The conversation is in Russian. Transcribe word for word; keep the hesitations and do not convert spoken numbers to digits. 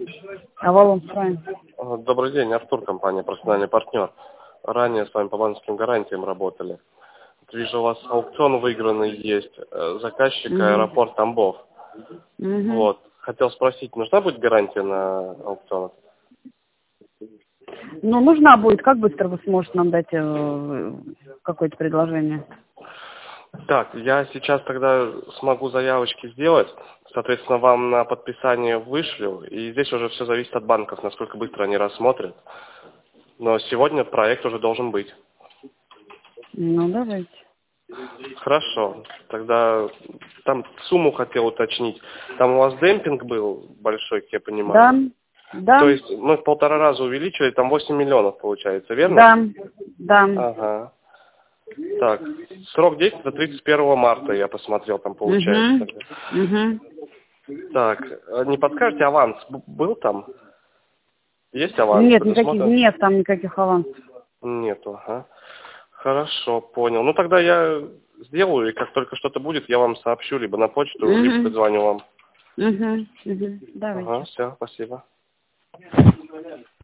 Авалон Прайм. Добрый день, Артур, компания «Профессиональный партнер». Ранее с вами по банковским гарантиям работали. Вижу, у вас аукцион выигранный есть. Заказчик Угу. аэропорт Тамбов. Угу. Вот. Хотел спросить, нужна будет гарантия на аукцион? Ну, нужна будет. Как быстро вы сможете нам дать э, какое-то предложение? Так, я сейчас тогда смогу заявочки сделать. Соответственно, вам на подписание вышлю. И здесь уже все зависит от банков, насколько быстро они рассмотрят. Но сегодня проект уже должен быть. Ну, давайте. Хорошо. Тогда там сумму хотел уточнить. Там у вас демпинг был большой, как я понимаю. Да, да. То есть мы в полтора раза увеличили, там восемь миллионов получается, верно? Да, да. Ага. Так, срок действия до тридцать первого марта, я посмотрел, там получается. Угу. Угу. Так, не подскажете, аванс б- был там? Есть аванс? Нет, никаких, предусмотрен? нет там никаких авансов. Нету, ага. Хорошо, понял. Ну тогда я сделаю, и как только что-то будет, я вам сообщу, либо на почту, Угу. либо позвоню вам. Угу. Угу. Давайте. Ага, все, спасибо.